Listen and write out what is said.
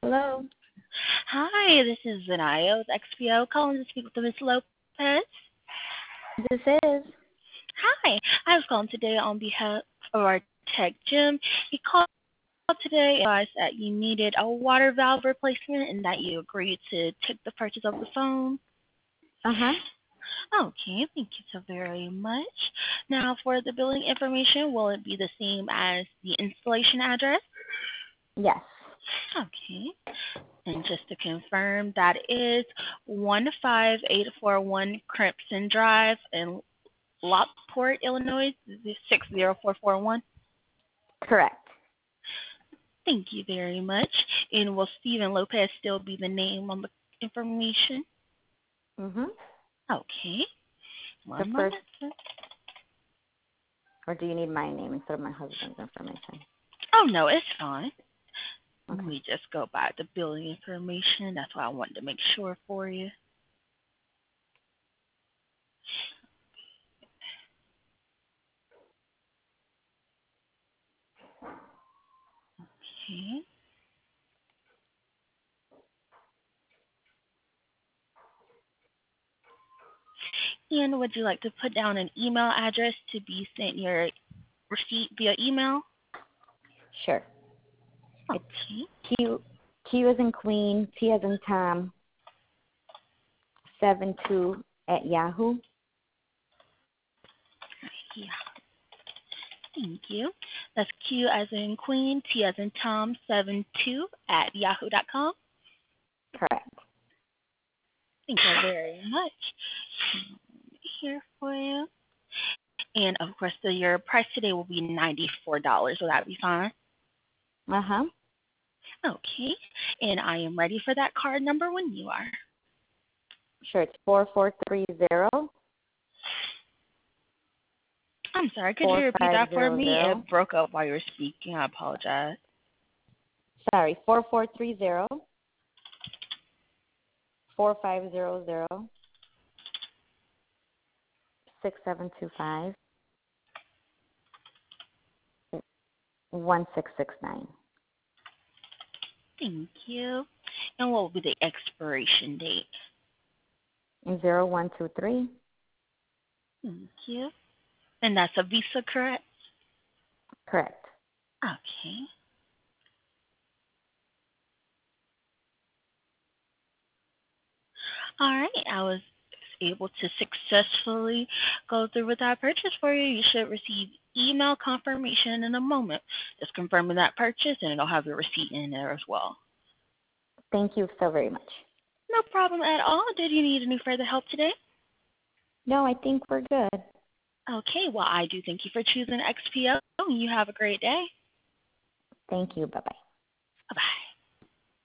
Hello. Hi, this is Zanaya with XPO calling to speak with Ms. Lopez. This is. Hi, I was calling today on behalf of our tech Jim. He called today and advised that you needed a water valve replacement and that you agreed to take the purchase over the phone. Uh-huh. Okay, thank you so very much. Now, for the billing information, will it be the same as the installation address? Yes. Okay. And just to confirm, that is 15841 Crimson Drive in Lockport, Illinois, 60441. Correct. Thank you very much. And will Stephen Lopez still be the name on the information? Mm-hmm. Okay. The One first, moment. or do you need my name instead of my husband's information? Oh, no, it's fine. Okay. We just go by the billing information. That's why I wanted to make sure for you. Okay. And would you like to put down an email address to be sent your receipt via email? Sure. It's Okay. Q as in Queen, T as in Tom, 72 at Yahoo. Yeah. Thank you. That's Q as in Queen, T as in Tom, 72 at yahoo.com. Correct. Thank you very much. Here for you. And of course, your price today will be $94. Will that be fine? Uh-huh. Okay. And I am ready for that card number when you are. Sure. It's 4430 I'm sorry, could you repeat that for me? 4500. It broke up while you were speaking. I apologize. Sorry, 4430 4500 6725 1669. Thank you. And what will be the expiration date? 0123. Thank you. And that's a Visa, correct? Correct. Okay. All right. I was able to successfully go through with that purchase for you. You should receive email confirmation in a moment. Just confirming that purchase, and it'll have your receipt in there as well. Thank you so very much. No problem at all. Did you need any further help today? No, I think we're good. Okay. Well, I do thank you for choosing XPO. You have a great day. Thank you. Bye-bye. Bye-bye.